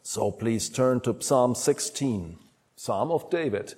So please turn to Psalm 16, Psalm of David.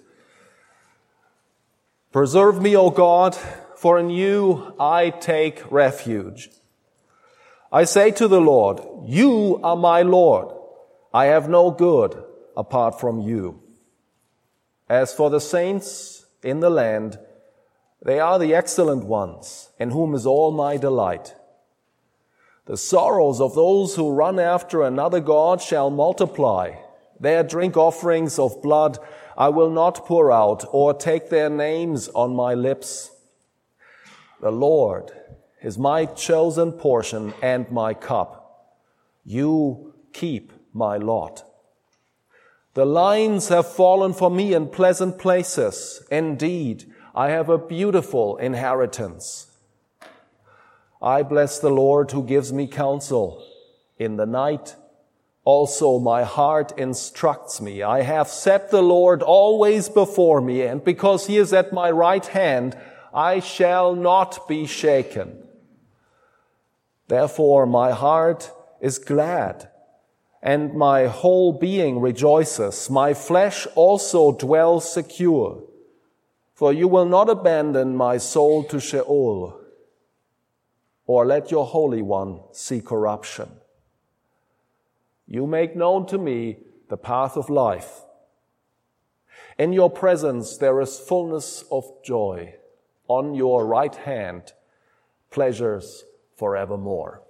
Preserve me, O God, for in you I take refuge. I say to the Lord, you are my Lord. I have no good apart from you. As for the saints in the land, they are the excellent ones, in whom is all my delight. The sorrows of those who run after another god shall multiply. Their drink offerings of blood I will not pour out, or take their names on my lips. The Lord is my chosen portion and my cup. You keep my lot. The lines have fallen for me in pleasant places. Indeed, I have a beautiful inheritance. I bless the Lord who gives me counsel. In the night, also my heart instructs me. I have set the Lord always before me, and because he is at my right hand, I shall not be shaken. Therefore, my heart is glad, and my whole being rejoices. My flesh also dwells secure, for you will not abandon my soul to Sheol, or let your Holy One see corruption. You make known to me the path of life. In your presence there is fullness of joy. On your right hand, pleasures forevermore.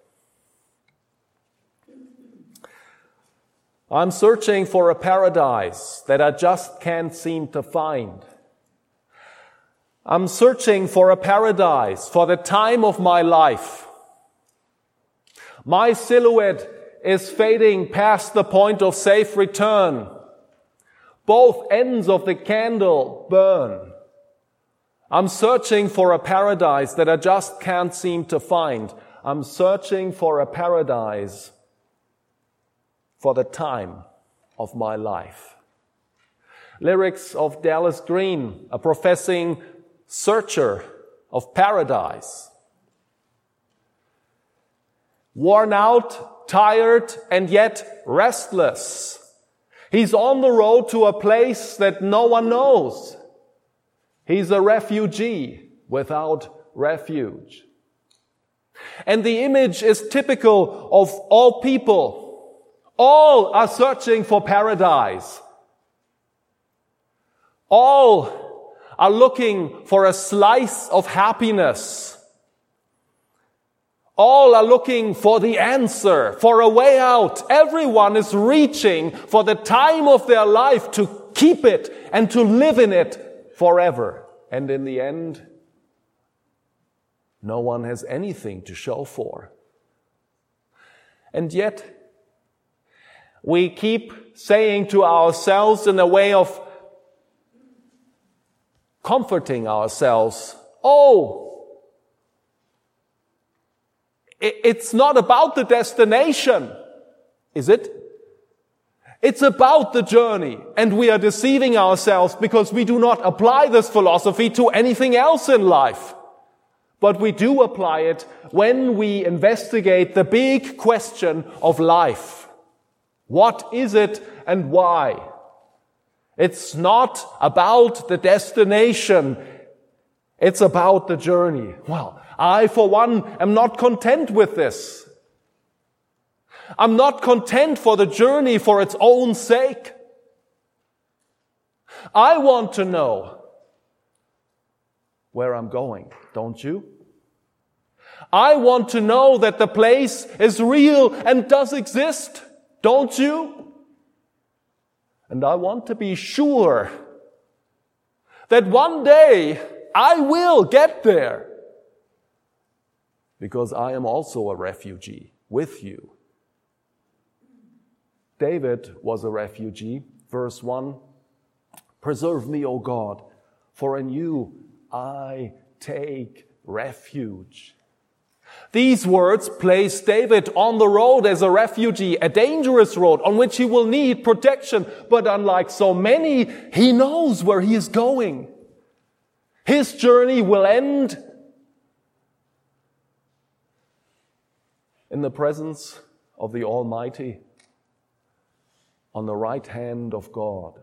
I'm searching for a paradise that I just can't seem to find. I'm searching for a paradise for the time of my life. My silhouette is fading past the point of safe return. Both ends of the candle burn. I'm searching for a paradise that I just can't seem to find. I'm searching for a paradise for the time of my life. Lyrics of Dallas Green, a professing searcher of paradise. Worn out, tired, and yet restless. He's on the road to a place that no one knows. He's a refugee without refuge. And the image is typical of all people. All are searching for paradise. All are looking for a slice of happiness. All are looking for the answer, for a way out. Everyone is reaching for the time of their life to keep it and to live in it forever. And in the end, no one has anything to show for. And yet, we keep saying to ourselves in a way of comforting ourselves, it's not about the destination, is it? It's about the journey. And we are deceiving ourselves because we do not apply this philosophy to anything else in life. But we do apply it when we investigate the big question of life. What is it and why? It's not about the destination. It's about the journey. Well, I, for one, am not content with this. I'm not content for the journey for its own sake. I want to know where I'm going, don't you? I want to know that the place is real and does exist, don't you? And I want to be sure that one day I will get there, because I am also a refugee with you. David was a refugee. Verse 1, preserve me, O God, for in you I take refuge. These words place David on the road as a refugee, a dangerous road on which he will need protection. But unlike so many, he knows where he is going. His journey will end in the presence of the Almighty. on the right hand of God.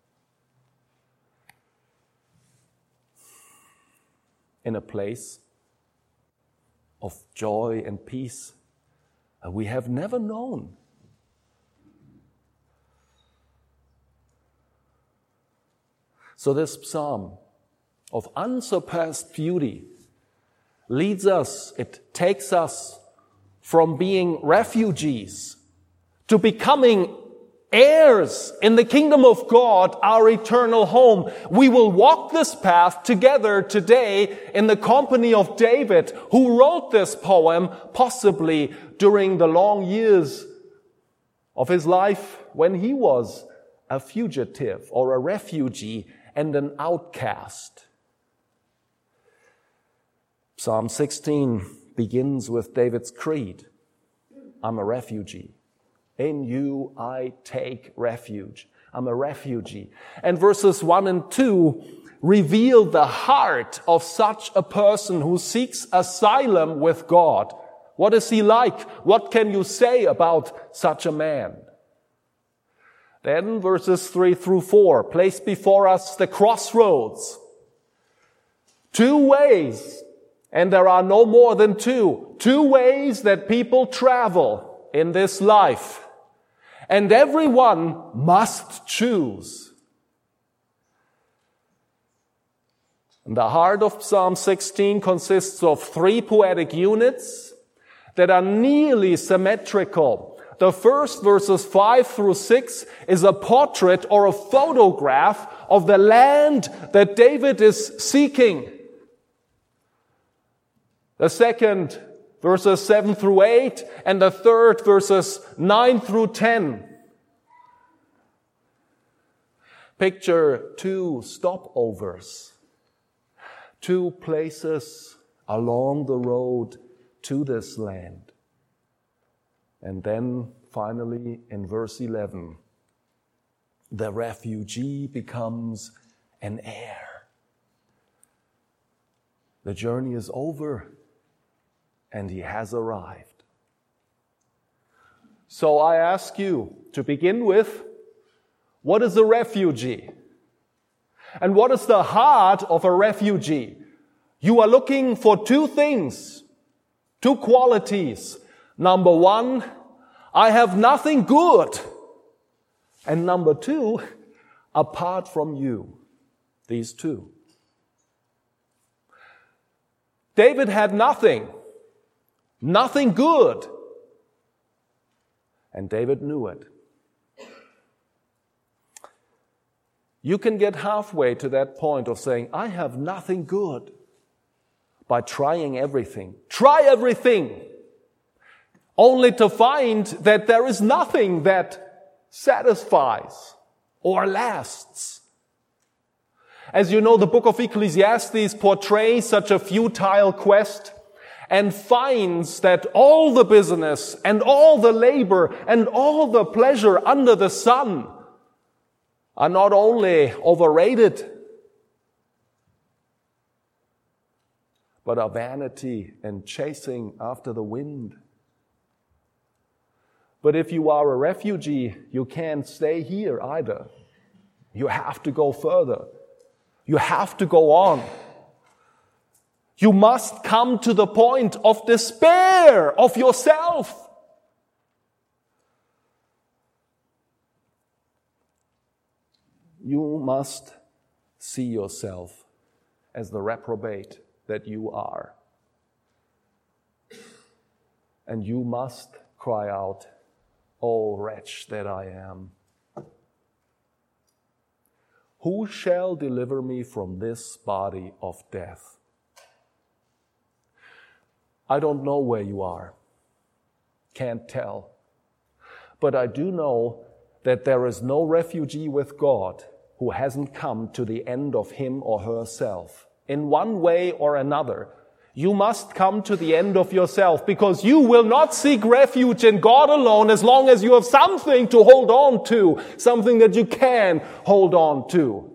In a place of joy and peace we have never known. So this psalm of unsurpassed beauty leads us, it takes us from being refugees to becoming heirs in the kingdom of God, our eternal home. We will walk this path together today in the company of David, who wrote this poem possibly during the long years of his life when he was a fugitive or a refugee and an outcast. Psalm 16 begins with David's creed. I'm a refugee. In you I take refuge. I'm a refugee. And verses 1 and 2 reveal the heart of such a person who seeks asylum with God. What is he like? What can you say about such a man? Then verses 3 through 4 place before us the crossroads. Two ways, and there are no more than two. Two ways that people travel in this life. And everyone must choose. And the heart of Psalm 16 consists of three poetic units that are nearly symmetrical. The first, verses 5 through 6, is a portrait or a photograph of the land that David is seeking. The second, verses 7 through 8, and the third, verses 9 through 10. Picture two stopovers, two places along the road to this land. And then finally in verse 11, the refugee becomes an heir. The journey is over and he has arrived. So I ask you to begin with, what is a refugee? And what is the heart of a refugee? You are looking for two things, two qualities. Number one, I have nothing good. And number two, apart from you. These two. David had nothing good. And David knew it. You can get halfway to that point of saying, I have nothing good, by trying everything. Try everything, only to find that there is nothing that satisfies or lasts. As you know, the book of Ecclesiastes portrays such a futile quest and finds that all the business and all the labor and all the pleasure under the sun are not only overrated, but are vanity and chasing after the wind. But if you are a refugee, you can't stay here either. You have to go further. You have to go on. You must come to the point of despair of yourself. You must see yourself as the reprobate that you are. And you must cry out, "O wretch that I am! Who shall deliver me from this body of death?" I don't know where you are. Can't tell. But I do know that there is no refugee with God who hasn't come to the end of him or herself. In one way or another, you must come to the end of yourself, because you will not seek refuge in God alone as long as you have something to hold on to, something that you can hold on to.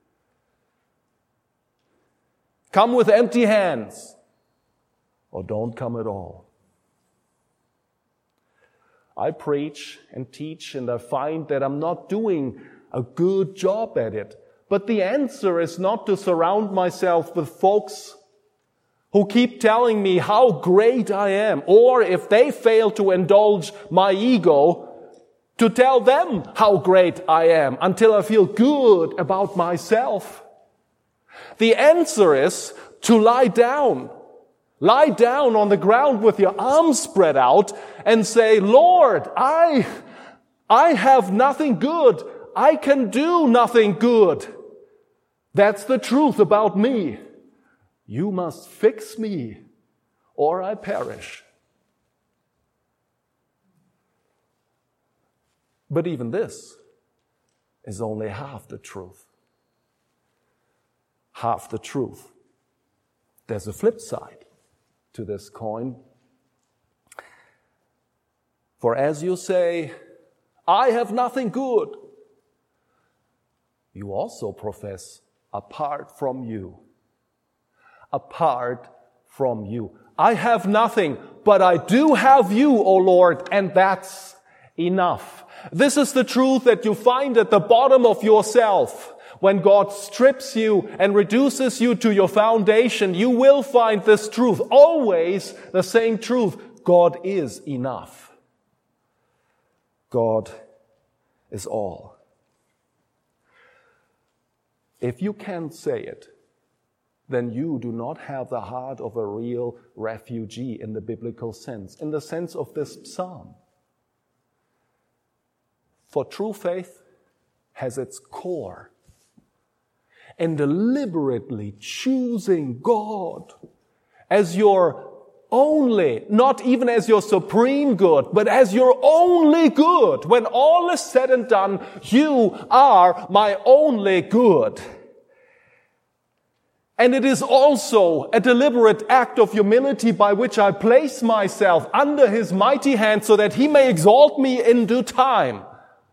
Come with empty hands, or don't come at all. I preach and teach, and I find that I'm not doing a good job at it. But the answer is not to surround myself with folks who keep telling me how great I am, or if they fail to indulge my ego, to tell them how great I am until I feel good about myself. The answer is to lie down. Lie down on the ground with your arms spread out and say, Lord, I have nothing good. I can do nothing good. That's the truth about me. You must fix me or I perish. But even this is only half the truth. Half the truth. There's a flip side to this coin. For as you say, I have nothing good, you also profess, apart from you. Apart from you. I have nothing, but I do have you, O Lord, and that's enough. This is the truth that you find at the bottom of yourself. When God strips you and reduces you to your foundation, you will find this truth, always the same truth. God is enough. God is all. If you can't say it, then you do not have the heart of a real refugee in the biblical sense, in the sense of this psalm. For true faith has its core in deliberately choosing God as your only, not even as your supreme good, but as your only good. When all is said and done, you are my only good. And it is also a deliberate act of humility by which I place myself under His mighty hand so that He may exalt me in due time.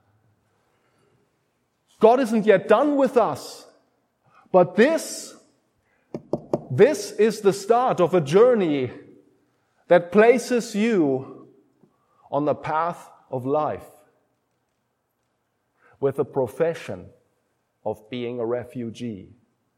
God isn't yet done with us, but this is the start of a journey that places you on the path of life with a profession of being a refugee.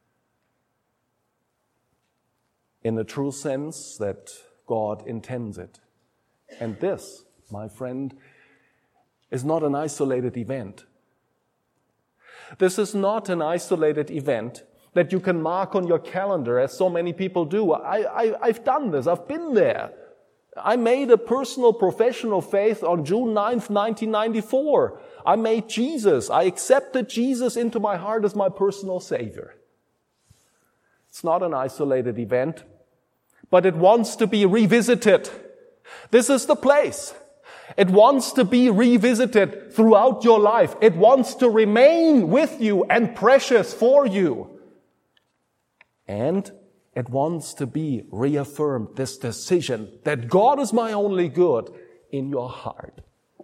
In the true sense that God intends it. And this, my friend, is not an isolated event. This is not an isolated event that you can mark on your calendar as so many people do. I've done this. I've been there. I made a personal profession of faith on June 9th, 1994. I made Jesus. I accepted Jesus into my heart as my personal Savior. It's not an isolated event, but it wants to be revisited. This is the place. It wants to be revisited throughout your life. It wants to remain with you and precious for you. And it wants to be reaffirmed, this decision that God is my only good, in your heart.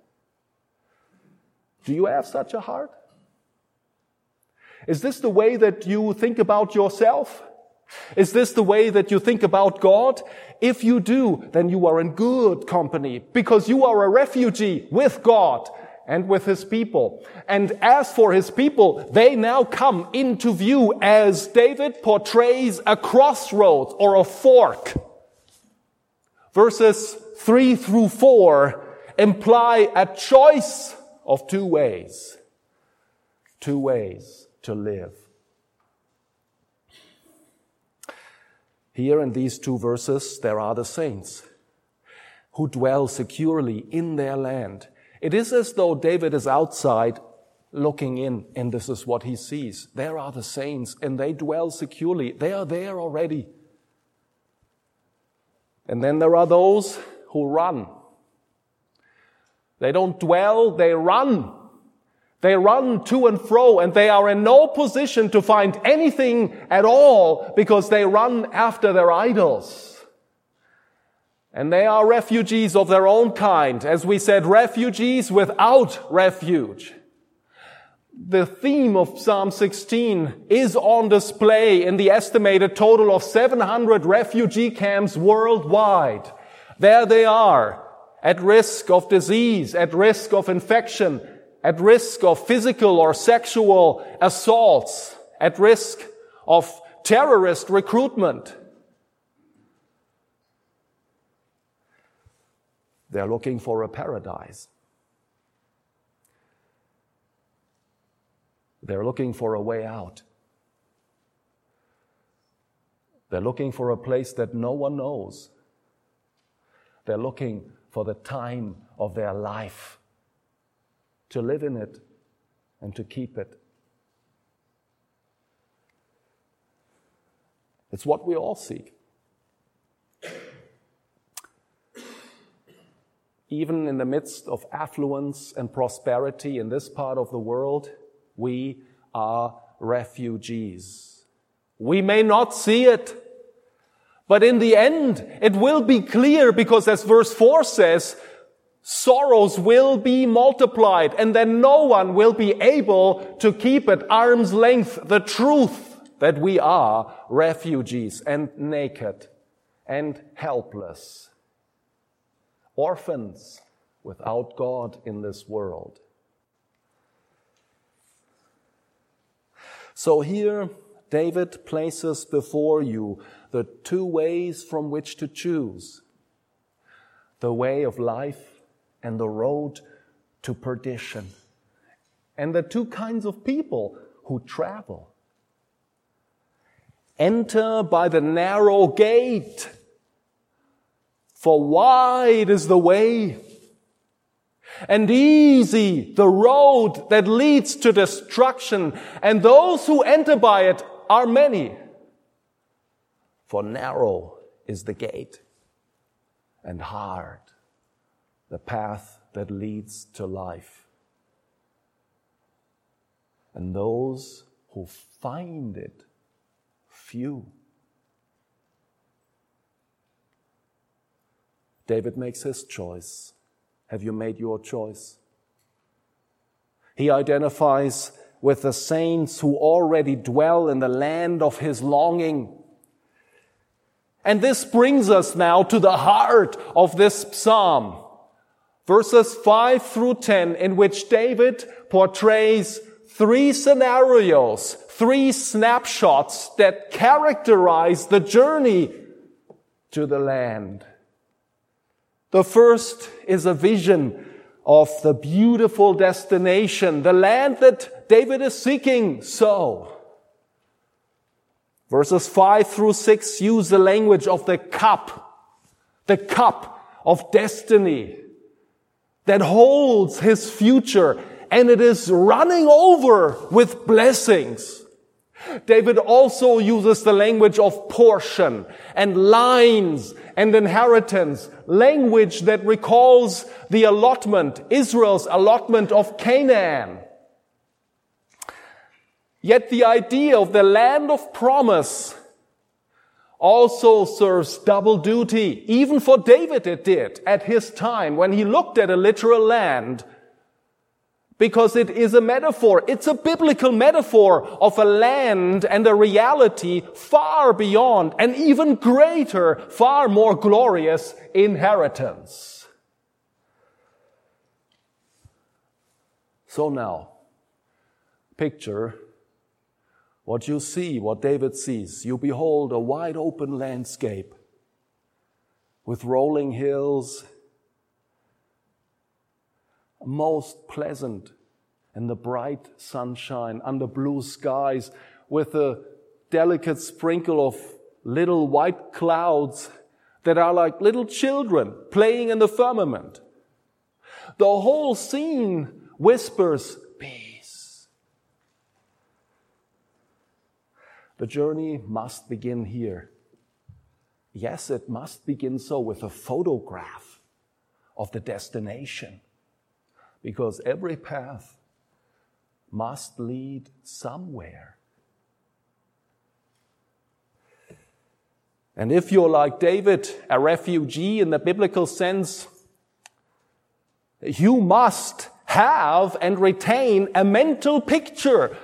Do you have such a heart? Is this the way that you think about yourself? Is this the way that you think about God? If you do, then you are in good company, because you are a refugee with God and with His people. And as for His people, they now come into view as David portrays a crossroads or a fork. Verses 3 through 4 imply a choice of two ways to live. Here in these two verses, there are the saints who dwell securely in their land. It is as though David is outside looking in, and this is what he sees. There are the saints, and they dwell securely. They are there already. And then there are those who run. They don't dwell, they run. They run to and fro, and they are in no position to find anything at all because they run after their idols. And they are refugees of their own kind. As we said, refugees without refuge. The theme of Psalm 16 is on display in the estimated total of 700 refugee camps worldwide. There they are. at risk of disease, at risk of infection, at risk of physical or sexual assaults, at risk of terrorist recruitment. They're looking for a paradise. They're looking for a way out. They're looking for a place that no one knows. They're looking for the time of their life, to live in it and to keep it. It's what we all seek. Even in the midst of affluence and prosperity in this part of the world, we are refugees. We may not see it, but in the end, it will be clear, because as verse 4 says, sorrows will be multiplied, and then no one will be able to keep at arm's length the truth that we are refugees and naked and helpless, orphans without God in this world. So here, David places before you the two ways from which to choose: the way of life and the road to perdition, and the two kinds of people who travel. Enter by the narrow gate, for wide is the way, and easy the road that leads to destruction, and those who enter by it are many. For narrow is the gate, and hard the path that leads to life, and those who find it few. David makes his choice. Have you made your choice? He identifies with the saints who already dwell in the land of his longing. And this brings us now to the heart of this psalm. Verses 5 through 10, in which David portrays three scenarios, three snapshots that characterize the journey to the land. The first is a vision of the beautiful destination, the land that David is seeking. So, verses 5 through 6 use the language of the cup of destiny that holds his future, and it is running over with blessings. David also uses the language of portion and lines and inheritance, language that recalls the allotment, Israel's allotment of Canaan. Yet the idea of the land of promise also serves double duty. Even for David it did at his time when he looked at a literal land, because it is a metaphor. It's a biblical metaphor of a land and a reality far beyond an even greater, far more glorious inheritance. So now, picture what you see, what David sees. You behold a wide open landscape with rolling hills, most pleasant in the bright sunshine, under blue skies, with a delicate sprinkle of little white clouds that are like little children playing in the firmament. The whole scene whispers peace. The journey must begin here. Yes, it must begin so, with a photograph of the destination. Because every path must lead somewhere. And if you're like David, a refugee in the biblical sense, you must have and retain a mental picture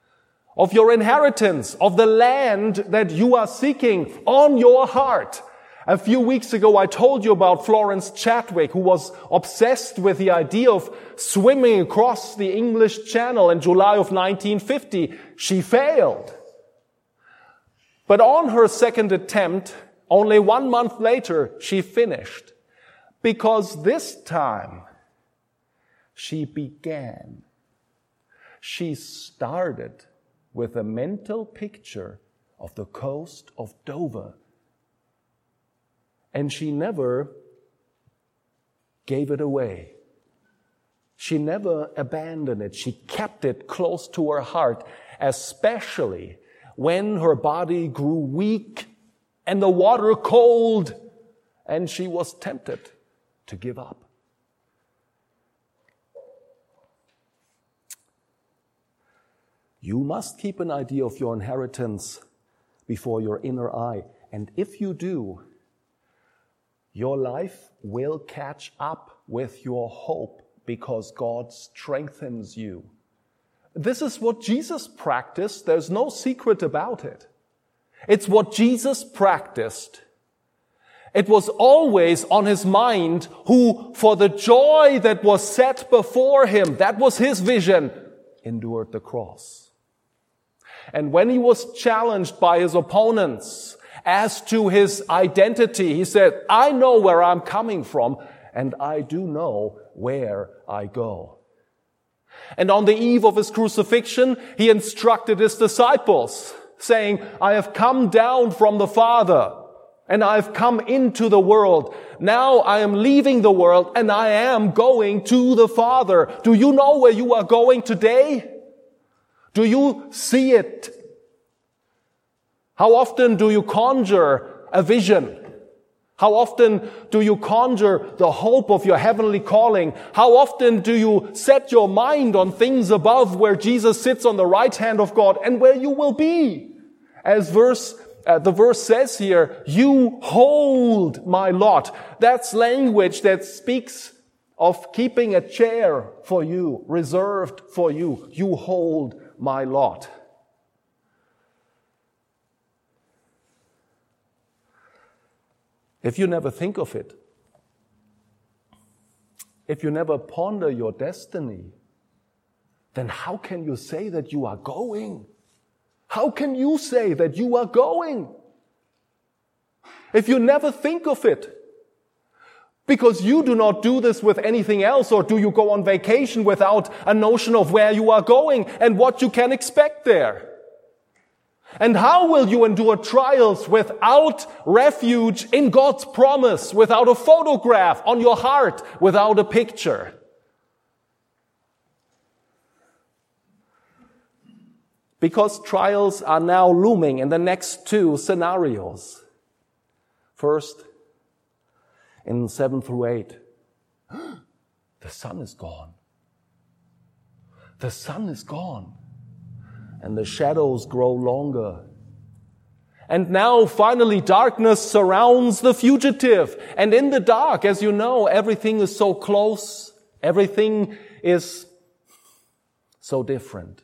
of your inheritance, of the land that you are seeking on your heart. A few weeks ago, I told you about Florence Chadwick, who was obsessed with the idea of swimming across the English Channel in July of 1950. She failed. But on her second attempt, only 1 month later, she finished. Because this time, she began. She started with a mental picture of the coast of Dover. And she never gave it away. She never abandoned it. She kept it close to her heart, especially when her body grew weak and the water cold and she was tempted to give up. You must keep an idea of your inheritance before your inner eye. And if you do, your life will catch up with your hope because God strengthens you. This is what Jesus practiced. There's no secret about it. It's what Jesus practiced. It was always on his mind, who for the joy that was set before him, that was his vision, endured the cross. And when he was challenged by his opponents as to his identity, he said, I know where I'm coming from, and I do know where I go. And on the eve of his crucifixion, he instructed his disciples, saying, I have come down from the Father, and I have come into the world. Now I am leaving the world, and I am going to the Father. Do you know where you are going today? Do you see it? How often do you conjure a vision? How often do you conjure the hope of your heavenly calling? How often do you set your mind on things above where Jesus sits on the right hand of God and where you will be? As the verse says here, you hold my lot. That's language that speaks of keeping a chair for you, reserved for you. You hold my lot. If you never think of it, if you never ponder your destiny, then how can you say that you are going? How can you say that you are going? If you never think of it, because you do not do this with anything else, or do you go on vacation without a notion of where you are going and what you can expect there? And how will you endure trials without refuge in God's promise, without a photograph on your heart, without a picture? Because trials are now looming in the next two scenarios. First, in 7 through 8, the sun is gone. The sun is gone. And the shadows grow longer. And now, finally, darkness surrounds the fugitive. And in the dark, as you know, everything is so close. Everything is so different.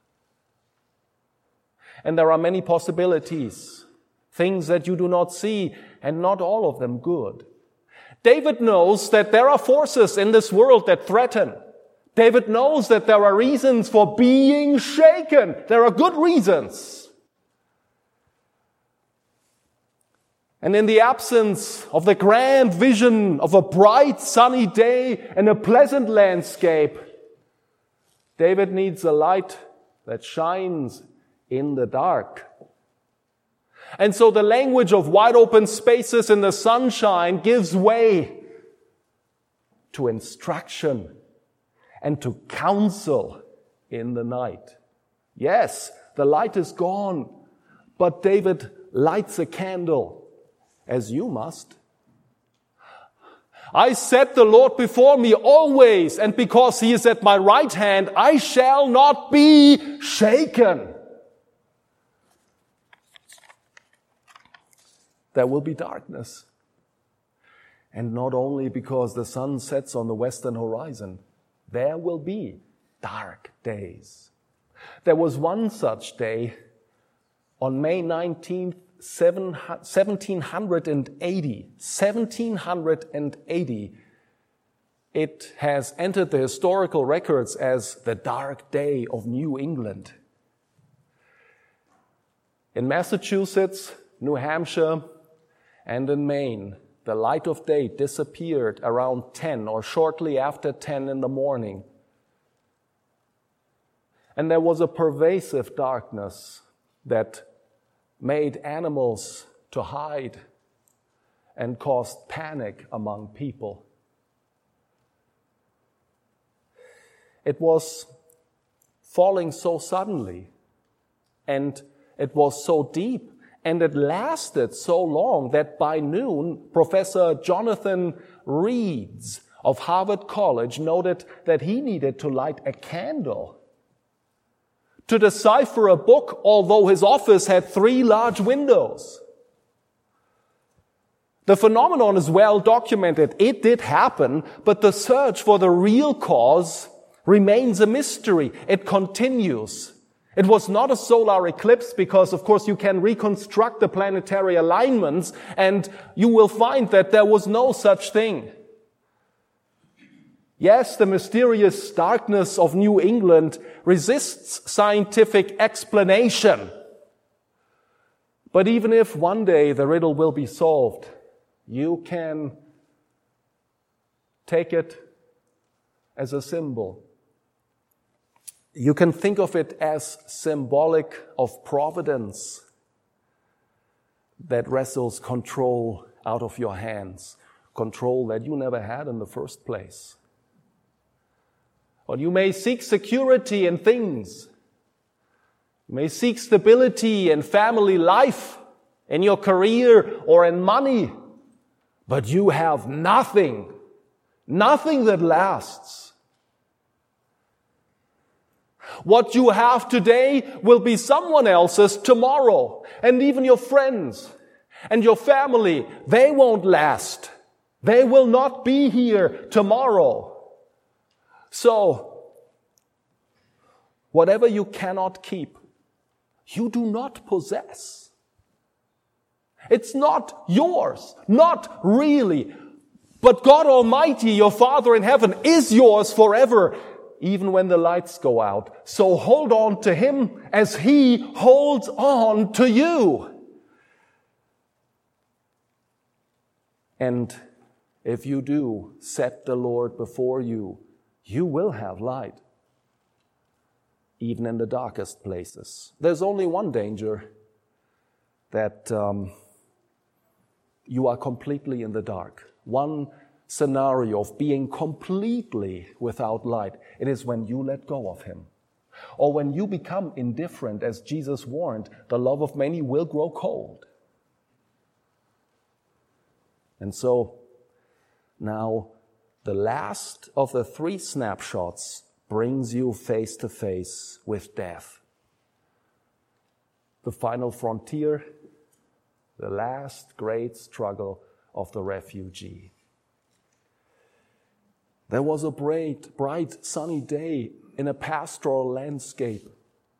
And there are many possibilities. Things that you do not see, and not all of them good. David knows that there are forces in this world that threaten. David knows that there are reasons for being shaken. There are good reasons. And in the absence of the grand vision of a bright sunny day and a pleasant landscape, David needs a light that shines in the dark. And so the language of wide open spaces in the sunshine gives way to instruction and to counsel in the night. Yes, the light is gone, but David lights a candle, as you must. I set the Lord before me always, and because he is at my right hand, I shall not be shaken. There will be darkness. And not only because the sun sets on the western horizon, there will be dark days. There was one such day on May 19th, 1780, it has entered the historical records as the dark day of New England. In Massachusetts, New Hampshire, and in Maine, the light of day disappeared around 10 or shortly after 10 in the morning. And there was a pervasive darkness that made animals to hide and caused panic among people. It was falling so suddenly, and it was so deep, and it lasted so long that by noon, Professor Jonathan Reeds of Harvard College noted that he needed to light a candle to decipher a book, although his office had 3 large windows. The phenomenon is well documented. It did happen, but the search for the real cause remains a mystery. It continues. It was not a solar eclipse because, of course, you can reconstruct the planetary alignments and you will find that there was no such thing. Yes, the mysterious darkness of New England resists scientific explanation. But even if one day the riddle will be solved, you can take it as a symbol. You can think of it as symbolic of providence that wrestles control out of your hands, control that you never had in the first place. Or you may seek security in things. You may seek stability in family life, in your career, or in money. But you have nothing that lasts. What you have today will be someone else's tomorrow. And even your friends and your family, they won't last. They will not be here tomorrow. So, whatever you cannot keep, you do not possess. It's not yours, not really. But God Almighty, your Father in heaven, is yours forever, even when the lights go out. So hold on to Him as He holds on to you. And if you do set the Lord before you, you will have light, even in the darkest places. There's only one danger, that you are completely in the dark. One scenario of being completely without light. It is when you let go of Him. Or when you become indifferent, as Jesus warned, the love of many will grow cold. And so, now, the last of the 3 snapshots brings you face to face with death. The final frontier, the last great struggle of the refugee. There was a bright sunny day in a pastoral landscape.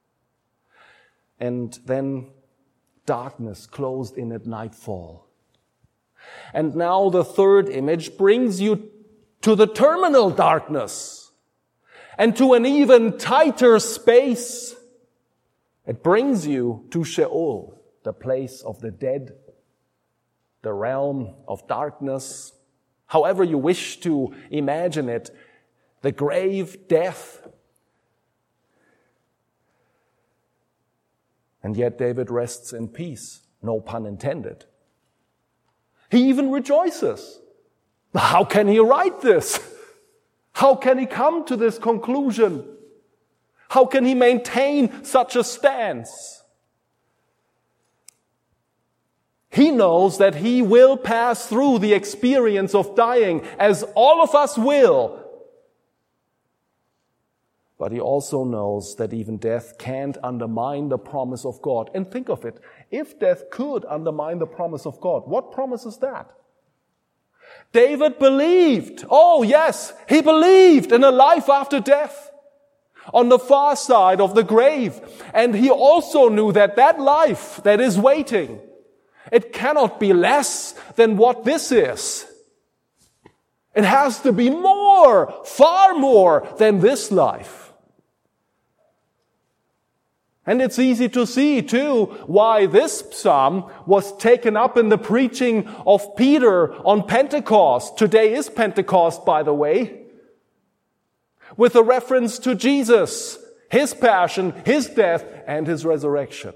And then darkness closed in at nightfall. And now the third image brings you to the terminal darkness and to an even tighter space. It brings you to Sheol, the place of the dead, the realm of darkness, however you wish to imagine it, the grave, death. And yet David rests in peace, no pun intended. He even rejoices. How can he write this? How can he come to this conclusion? How can he maintain such a stance? He knows that he will pass through the experience of dying, as all of us will. But he also knows that even death can't undermine the promise of God. And think of it. If death could undermine the promise of God, what promise is that? David believed. Oh yes, he believed in a life after death, on the far side of the grave. And he also knew that that life that is waiting It cannot be less than what this is. It has to be more, far more than this life. And it's easy to see, too, why this psalm was taken up in the preaching of Peter on Pentecost. Today is Pentecost, by the way. With a reference to Jesus, His passion, His death, and His resurrection.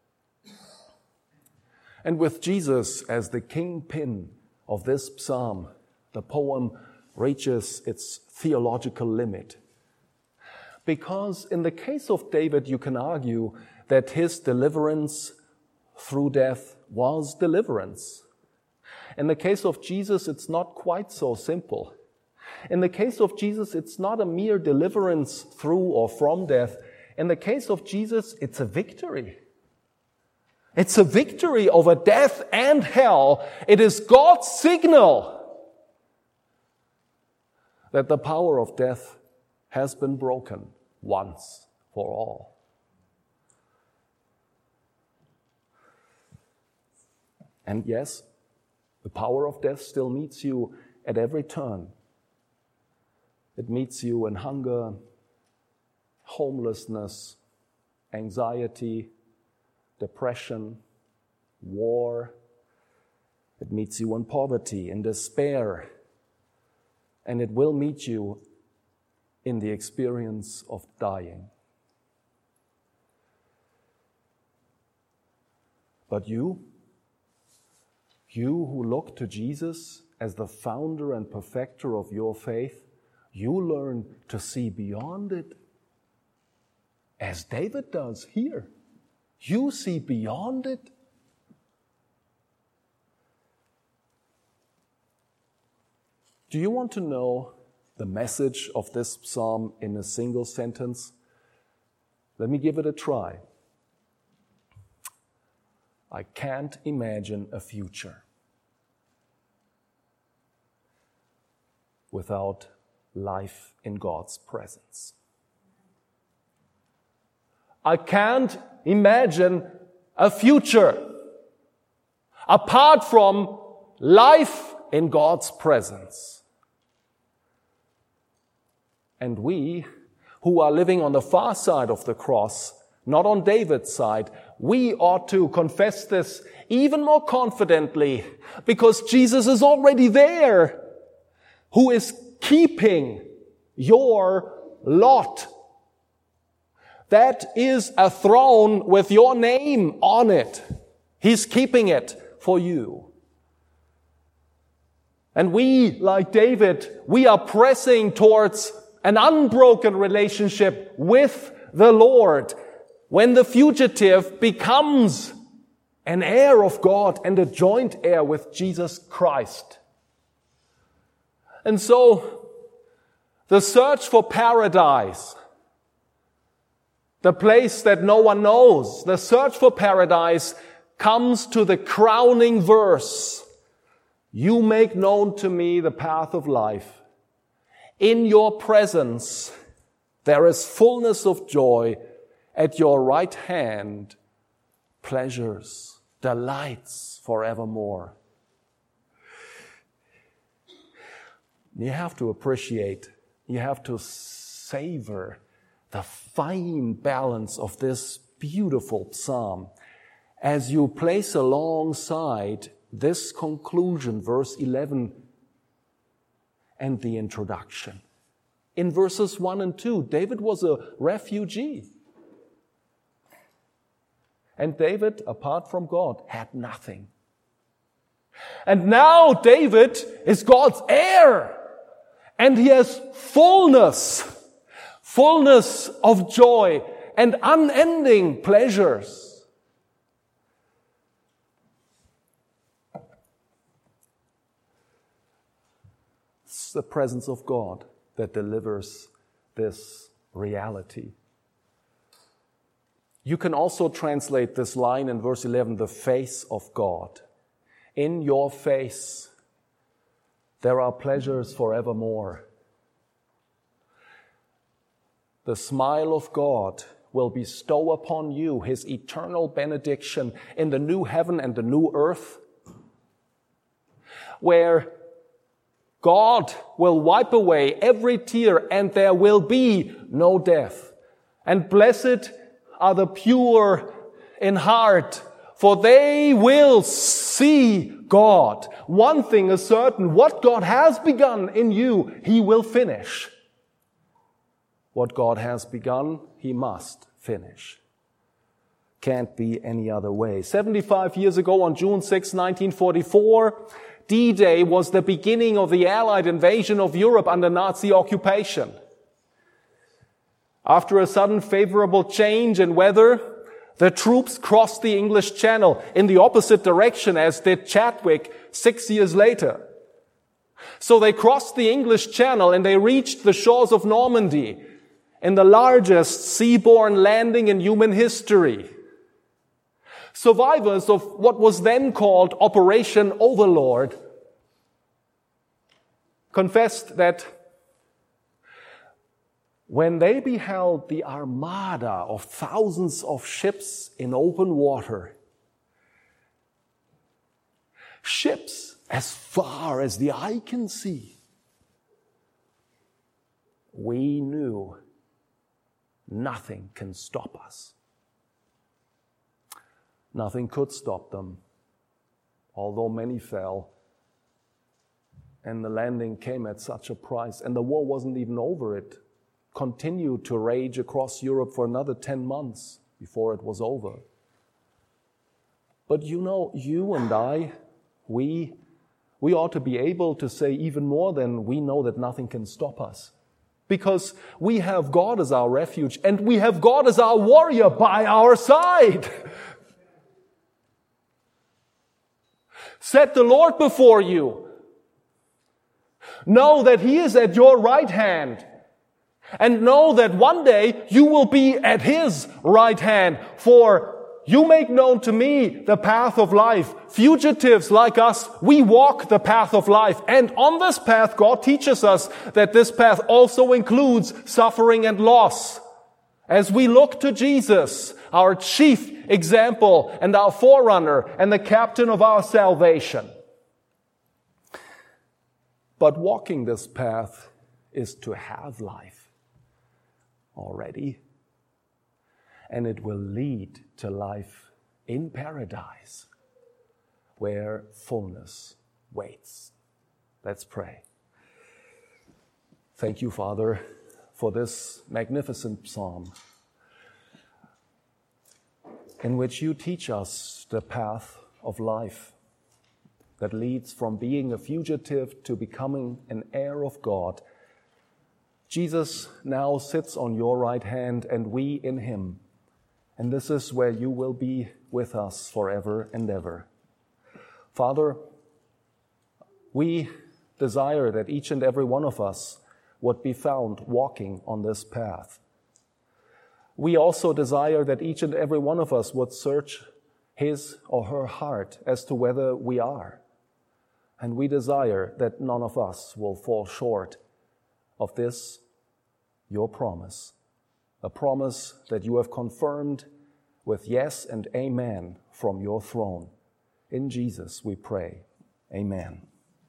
And with Jesus as the kingpin of this psalm, the poem reaches its theological limit. Because in the case of David, you can argue that his deliverance through death was deliverance. In the case of Jesus, it's not quite so simple. In the case of Jesus, it's not a mere deliverance through or from death. In the case of Jesus, it's a victory. It's a victory over death and hell. It is God's signal that the power of death has been broken once for all. And yes, the power of death still meets you at every turn. It meets you in hunger, homelessness, anxiety, depression, war. It meets you in poverty, in despair. And it will meet you in the experience of dying. But you who look to Jesus as the founder and perfecter of your faith, you learn to see beyond it, as David does here. You see beyond it. Do you want to know the message of this psalm in a single sentence? Let me give it a try. I can't imagine a future without life in God's presence. I can't imagine a future apart from life in God's presence. And we, who are living on the far side of the cross, not on David's side, we ought to confess this even more confidently, because Jesus is already there, who is keeping your lot. That is a throne with your name on it. He's keeping it for you. And we, like David, we are pressing towards an unbroken relationship with the Lord when the fugitive becomes an heir of God and a joint heir with Jesus Christ. And so, the search for paradise, the place that no one knows, the search for paradise comes to the crowning verse. You make known to me the path of life. In your presence, there is fullness of joy. At your right hand, pleasures, delights forevermore. You have to appreciate, you have to savor the fine balance of this beautiful psalm as you place alongside this conclusion, verse 11, and the introduction. In verses 1 and 2, David was a refugee. And David, apart from God, had nothing. And now David is God's heir. And he has fullness of joy and unending pleasures. It's the presence of God that delivers this reality. You can also translate this line in verse 11, the face of God. In your face, there are pleasures forevermore. The smile of God will bestow upon you his eternal benediction in the new heaven and the new earth, where God will wipe away every tear and there will be no death. And blessed are the pure in heart, for they will see God. One thing is certain, what God has begun in you, he will finish. What God has begun, he must finish. Can't be any other way. 75 years ago on June 6, 1944, D-Day was the beginning of the Allied invasion of Europe under Nazi occupation. After a sudden favorable change in weather, the troops crossed the English Channel in the opposite direction as did Chadwick 6 years later. So they crossed the English Channel and they reached the shores of Normandy in the largest seaborne landing in human history. Survivors of what was then called Operation Overlord confessed that when they beheld the armada of thousands of ships in open water, ships as far as the eye can see, we knew nothing can stop us. Nothing could stop them, although many fell. And the landing came at such a price, and the war wasn't even over. It continued to rage across Europe for another 10 months before it was over. But you know, you and I, we ought to be able to say even more than we know that nothing can stop us. Because we have God as our refuge, and we have God as our warrior by our side. Set the Lord before you. Know that he is at your right hand. And know that one day you will be at his right hand. For you make known to me the path of life. Fugitives like us, we walk the path of life. And on this path, God teaches us that this path also includes suffering and loss. As we look to Jesus, our chief example and our forerunner and the captain of our salvation. But walking this path is to have life already. And it will lead to life in paradise, where fullness waits. Let's pray. Thank you, Father, for this magnificent psalm in which you teach us the path of life that leads from being a fugitive to becoming an heir of God. Jesus now sits on your right hand and we in him. And this is where you will be with us forever and ever. Father, we desire that each and every one of us would be found walking on this path. We also desire that each and every one of us would search his or her heart as to whether we are. And we desire that none of us will fall short of this, your promise. A promise that you have confirmed with yes and amen from your throne. In Jesus we pray. Amen.